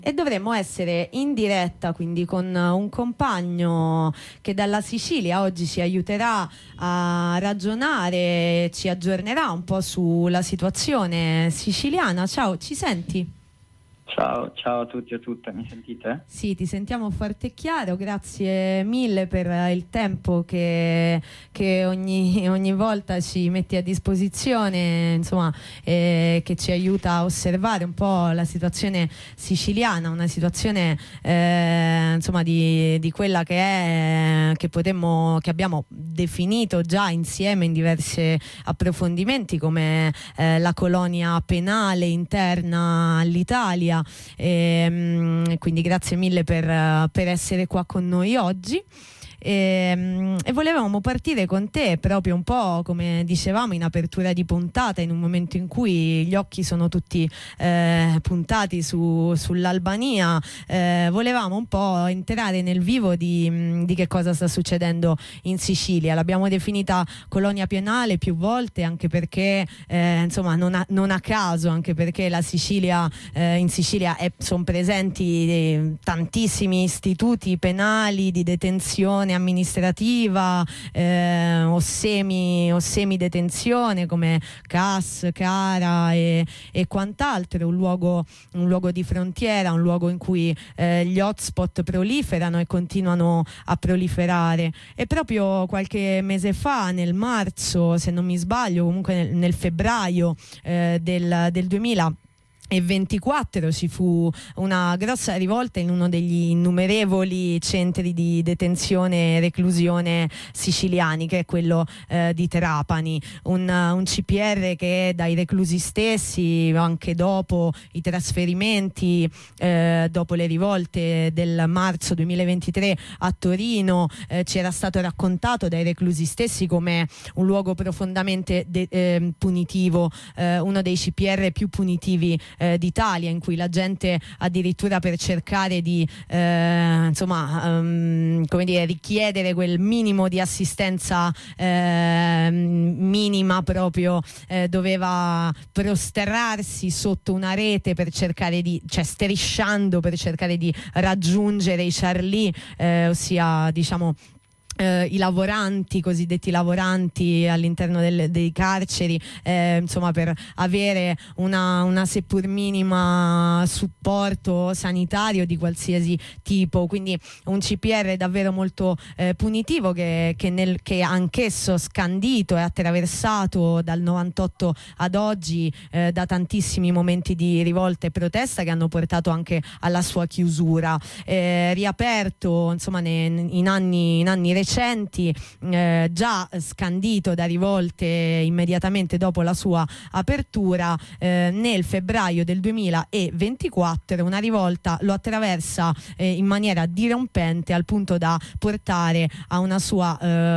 E dovremmo essere in diretta quindi con un compagno che dalla Sicilia oggi ci aiuterà a ragionare, ci aggiornerà un po' sulla situazione siciliana. Ciao, ci senti? Ciao a tutti e a tutte, mi sentite? Sì, ti sentiamo forte e chiaro, grazie mille per il tempo che ogni volta ci metti a disposizione, insomma, che ci aiuta a osservare un po' la situazione siciliana, una situazione insomma di quella che abbiamo definito già insieme in diversi approfondimenti come la colonia penale interna all'Italia. Quindi grazie mille per essere qua con noi oggi. E volevamo partire con te proprio un po' come dicevamo in apertura di puntata, in un momento in cui gli occhi sono tutti puntati sull'Albania. Volevamo un po' entrare nel vivo di che cosa sta succedendo in Sicilia. L'abbiamo definita colonia penale più volte, anche perché insomma non a caso, anche perché la Sicilia in Sicilia sono presenti tantissimi istituti penali di detenzione amministrativa o semi detenzione come CAS, CARA e quant'altro, un luogo di frontiera, un luogo in cui gli hotspot proliferano e continuano a proliferare. E proprio qualche mese fa, nel marzo se non mi sbaglio, comunque nel febbraio del 2024 ci fu una grossa rivolta in uno degli innumerevoli centri di detenzione e reclusione siciliani, che è quello di Trapani, un CPR che dai reclusi stessi, anche dopo i trasferimenti, dopo le rivolte del marzo 2023 a Torino, ci era stato raccontato dai reclusi stessi come un luogo profondamente punitivo, uno dei CPR più punitivi d'Italia, in cui la gente addirittura per cercare di come dire, richiedere quel minimo di assistenza minima proprio doveva prostrarsi sotto una rete per cercare strisciando per cercare di raggiungere i Charlie, ossia diciamo i lavoranti, cosiddetti lavoranti all'interno dei carceri, insomma, per avere una seppur minima supporto sanitario di qualsiasi tipo. Quindi un CPR davvero molto punitivo che anch'esso scandito e attraversato dal 98 ad oggi da tantissimi momenti di rivolta e protesta che hanno portato anche alla sua chiusura, riaperto insomma in anni recenti, già scandito da rivolte immediatamente dopo la sua apertura. Nel febbraio del 2024 una rivolta lo attraversa in maniera dirompente, al punto da portare a una sua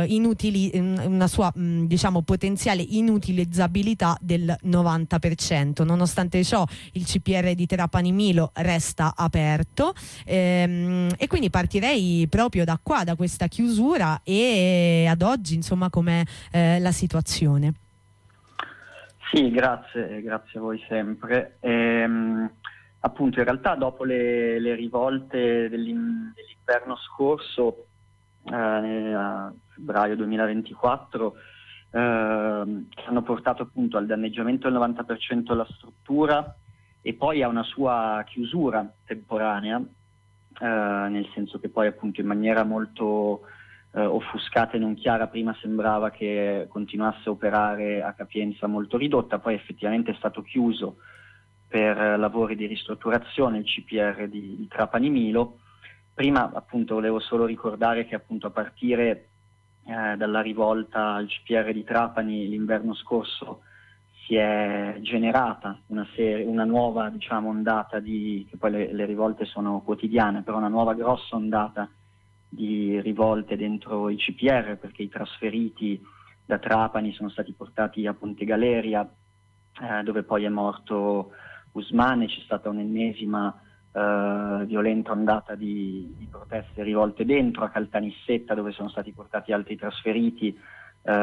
diciamo potenziale inutilizzabilità del 90%. Nonostante ciò il CPR di Trapani Milo resta aperto, e quindi partirei proprio da qua, da questa chiusura, e ad oggi insomma com'è la situazione. Sì, grazie a voi sempre. Appunto, in realtà dopo le rivolte dell'inverno scorso, a febbraio 2024, che hanno portato appunto al danneggiamento del 90% della struttura e poi a una sua chiusura temporanea, nel senso che poi appunto in maniera molto offuscata e non chiara prima sembrava che continuasse a operare a capienza molto ridotta, poi effettivamente è stato chiuso per lavori di ristrutturazione il CPR di Trapani Milo. Prima appunto volevo solo ricordare che appunto a partire dalla rivolta al CPR di Trapani l'inverno scorso si è generata una nuova, diciamo, ondata che poi le rivolte sono quotidiane, però una nuova grossa ondata di rivolte dentro i CPR, perché i trasferiti da Trapani sono stati portati a Ponte Galeria, dove poi è morto Usmane. C'è stata un'ennesima violenta ondata di proteste e rivolte dentro, a Caltanissetta, dove sono stati portati altri trasferiti.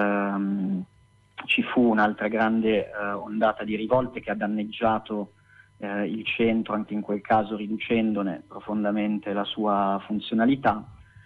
Ci fu un'altra grande ondata di rivolte che ha danneggiato il centro, anche in quel caso riducendone profondamente la sua funzionalità,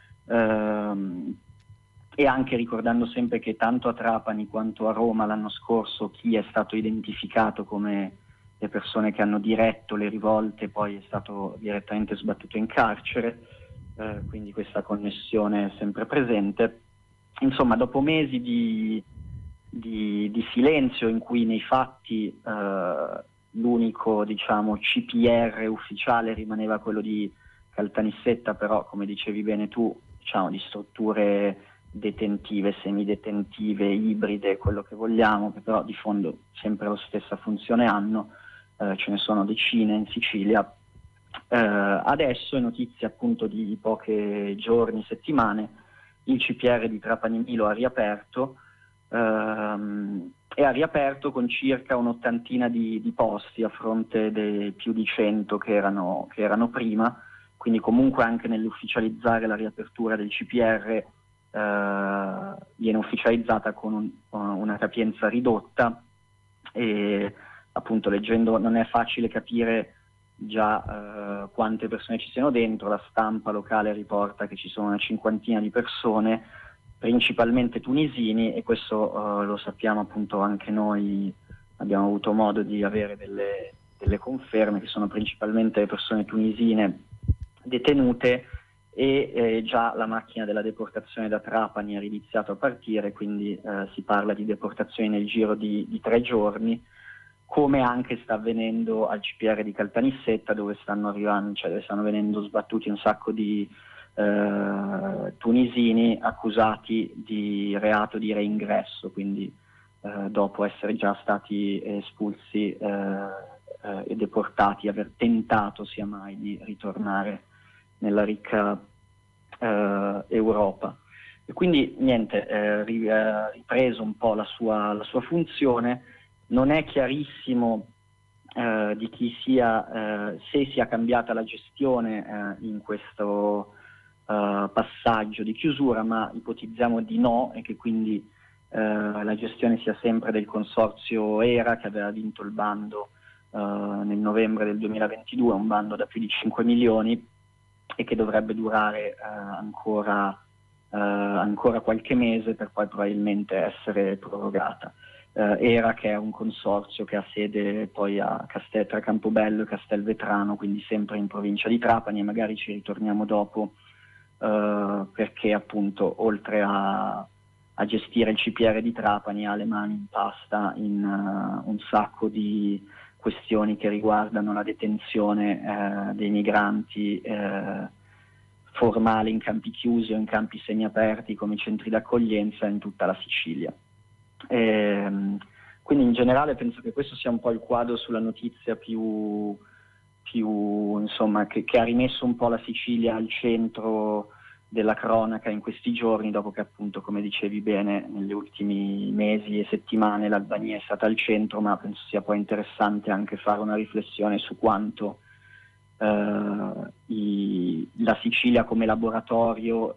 e anche ricordando sempre che tanto a Trapani quanto a Roma l'anno scorso chi è stato identificato come le persone che hanno diretto le rivolte poi è stato direttamente sbattuto in carcere, quindi questa connessione è sempre presente. Insomma, dopo mesi di silenzio in cui nei fatti l'unico, diciamo, CPR ufficiale rimaneva quello di Caltanissetta, però come dicevi bene tu, diciamo, di strutture detentive, semidetentive, ibride, quello che vogliamo, che però di fondo sempre la stessa funzione hanno, ce ne sono decine in Sicilia. Adesso è notizia appunto di pochi giorni, settimane, il CPR di Trapani Milo ha riaperto, e ha riaperto con circa un'ottantina di posti a fronte dei più di 100 che erano prima, quindi comunque anche nell'ufficializzare la riapertura del CPR viene ufficializzata con una capienza ridotta, e appunto leggendo non è facile capire già quante persone ci siano dentro. La stampa locale riporta che ci sono una cinquantina di persone, principalmente tunisini, e questo lo sappiamo appunto anche noi, abbiamo avuto modo di avere delle conferme che sono principalmente persone tunisine detenute, e già la macchina della deportazione da Trapani ha iniziato a partire, quindi si parla di deportazioni nel giro di 3 giorni, come anche sta avvenendo al CPR di Caltanissetta, dove stanno venendo sbattuti un sacco di tunisini accusati di reato di reingresso, quindi dopo essere già stati espulsi e deportati, aver tentato sia mai di ritornare nella ricca Europa. E quindi niente, ripreso un po' la sua funzione. Non è chiarissimo di chi sia, se sia cambiata la gestione in questo passaggio di chiusura, ma ipotizziamo di no, e che quindi la gestione sia sempre del consorzio ERA, che aveva vinto il bando nel novembre del 2022, un bando da più di 5 milioni e che dovrebbe durare ancora qualche mese, per poi probabilmente essere prorogata. ERA, che è un consorzio che ha sede poi tra Campobello e Castelvetrano, quindi sempre in provincia di Trapani, e magari ci ritorniamo dopo, perché appunto oltre a gestire il CPR di Trapani ha le mani in pasta in un sacco di questioni che riguardano la detenzione dei migranti formali in campi chiusi o in campi semiaperti come i centri d'accoglienza in tutta la Sicilia. Quindi in generale penso che questo sia un po' il quadro sulla notizia più insomma, che ha rimesso un po' la Sicilia al centro della cronaca in questi giorni, dopo che appunto, come dicevi bene, negli ultimi mesi e settimane l'Albania è stata al centro, ma penso sia poi interessante anche fare una riflessione su quanto la Sicilia come laboratorio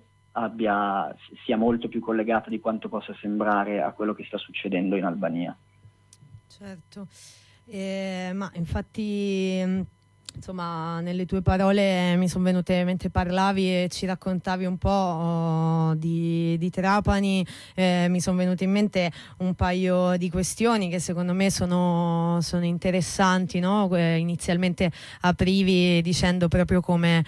sia molto più collegata di quanto possa sembrare a quello che sta succedendo in Albania. Certo, ma infatti insomma nelle tue parole mi sono venute mentre parlavi e ci raccontavi un po' di Trapani, mi sono venute in mente un paio di questioni che secondo me sono interessanti, no? Inizialmente aprivi dicendo proprio come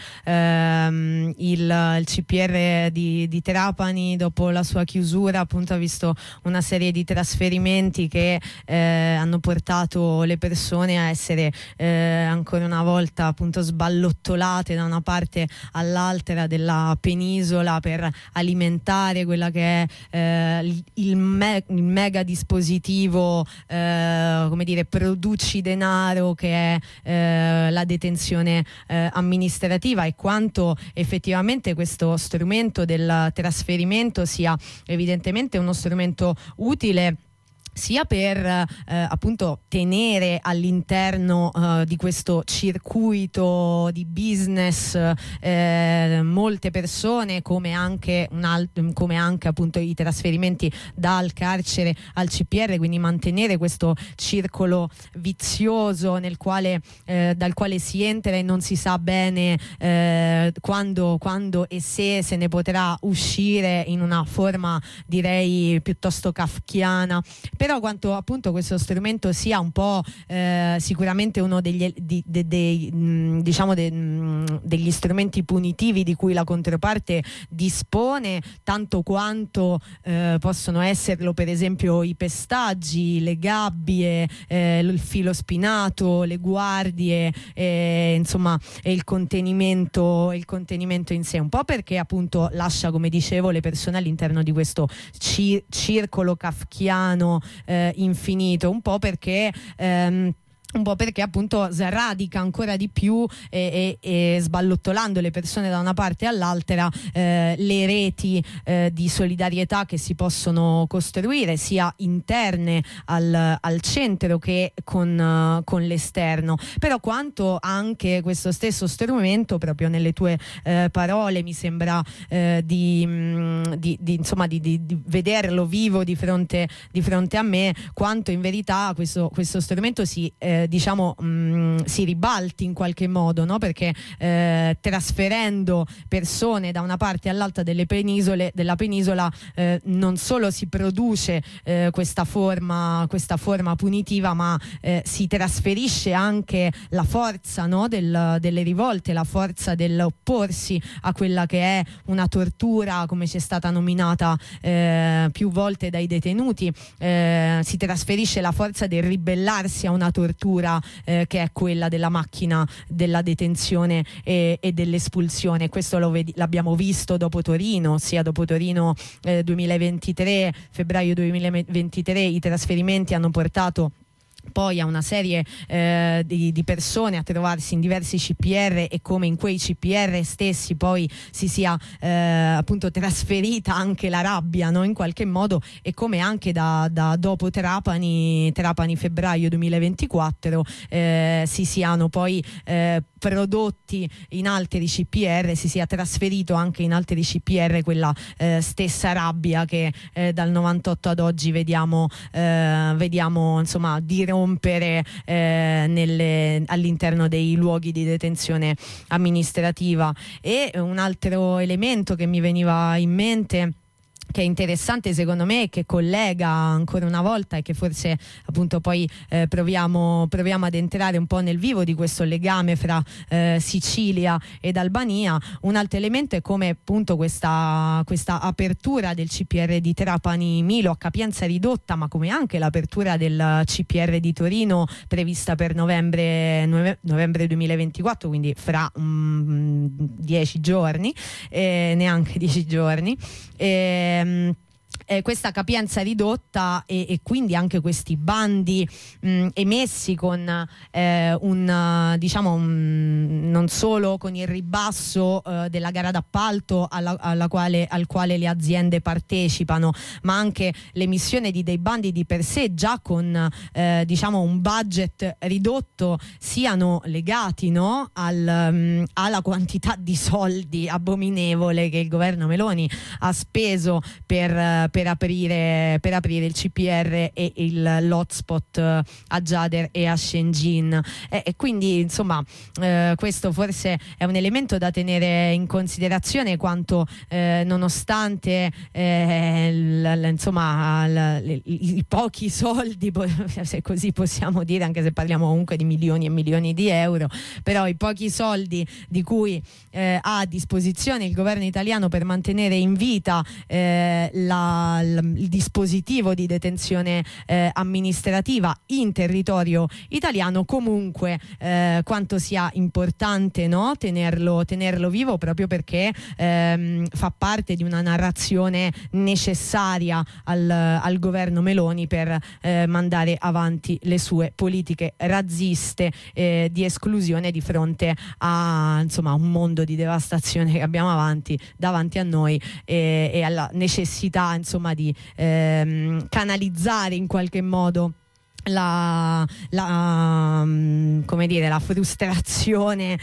il CPR di Trapani dopo la sua chiusura appunto ha visto una serie di trasferimenti che hanno portato le persone a essere ancora una volta appunto sballottolate da una parte all'altra della penisola per alimentare quella che è il mega dispositivo come dire produci denaro che è la detenzione amministrativa, e quanto effettivamente questo strumento del trasferimento sia evidentemente uno strumento utile sia per appunto tenere all'interno di questo circuito di business molte persone, come anche appunto i trasferimenti dal carcere al CPR, quindi mantenere questo circolo vizioso dal quale si entra e non si sa bene quando e se ne potrà uscire in una forma, direi, piuttosto kafkiana. Però quanto appunto questo strumento sia un po' sicuramente uno degli strumenti punitivi di cui la controparte dispone, tanto quanto possono esserlo per esempio i pestaggi, le gabbie, il filo spinato, le guardie, insomma, e il contenimento in sé, un po' perché appunto lascia, come dicevo, le persone all'interno di questo circolo kafkiano infinito, un po' perché appunto sradica ancora di più e sballottolando le persone da una parte all'altra le reti di solidarietà che si possono costruire sia interne al centro che con l'esterno. Però quanto anche questo stesso strumento, proprio nelle tue parole, mi sembra di vederlo vivo di fronte a me, quanto in verità questo strumento si ribalti in qualche modo, no? Perché trasferendo persone da una parte all'altra della penisola non solo si produce questa forma punitiva, ma si trasferisce anche la forza, no? delle rivolte, la forza dell'opporsi a quella che è una tortura, come ci è stata nominata più volte dai detenuti. Si trasferisce la forza del ribellarsi a una tortura che è quella della macchina della detenzione e dell'espulsione. Questo l'abbiamo visto dopo Torino, sia dopo Torino 2023, febbraio 2023, i trasferimenti hanno portato poi a una serie di persone a trovarsi in diversi CPR, e come in quei CPR stessi poi si sia appunto trasferita anche la rabbia, no? In qualche modo, e come anche da dopo Trapani febbraio 2024 si siano poi prodotti in altri CPR, si sia trasferito anche in altri CPR quella stessa rabbia che dal 98 ad oggi vediamo insomma dirompere all'interno dei luoghi di detenzione amministrativa. E un altro elemento che mi veniva in mente, che è interessante secondo me e che collega ancora una volta, e che forse appunto poi proviamo ad entrare un po' nel vivo di questo legame fra Sicilia ed Albania. Un altro elemento è come appunto questa apertura del CPR di Trapani Milo a capienza ridotta, ma come anche l'apertura del CPR di Torino prevista per novembre 2024, quindi fra 10 giorni, neanche 10 giorni. Questa capienza ridotta e quindi anche questi bandi emessi con non solo con il ribasso della gara d'appalto al quale le aziende partecipano, ma anche l'emissione di dei bandi di per sé già con un budget ridotto, siano legati, no? alla quantità di soldi abominevole che il governo Meloni ha speso per aprire il CPR e l'hotspot a Gjader e a Shëngjin, e quindi insomma questo forse è un elemento da tenere in considerazione, quanto nonostante i pochi soldi, se così possiamo dire, anche se parliamo comunque di milioni e milioni di euro, però i pochi soldi di cui ha a disposizione il governo italiano per mantenere in vita il dispositivo di detenzione amministrativa in territorio italiano, comunque quanto sia importante, no? tenerlo vivo, proprio perché fa parte di una narrazione necessaria al governo Meloni per mandare avanti le sue politiche razziste di esclusione di fronte a un mondo di devastazione che abbiamo davanti a noi, e alla necessità insomma di canalizzare in qualche modo come dire, la frustrazione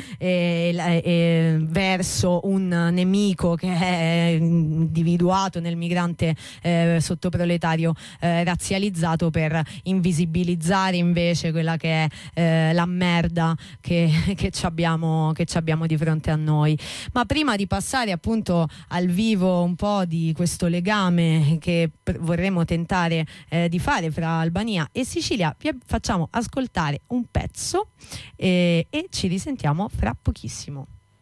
verso un nemico che è individuato nel migrante sottoproletario razzializzato, per invisibilizzare invece quella che è la merda che ci abbiamo di fronte a noi. Ma prima di passare appunto al vivo un po' di questo legame che vorremmo tentare di fare fra Albania e Sicilia, vi facciamo ascoltare un pezzo e ci risentiamo fra pochissimo.